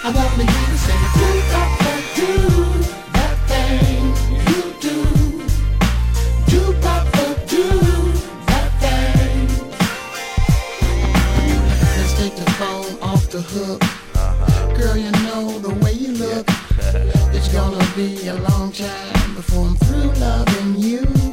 I wanna hear you say, do Papa do that thing you do. Do Papa do that thing. Let's take the phone off the hook. Girl, you know the way you look. It's gonna be a long time before I'm through loving you.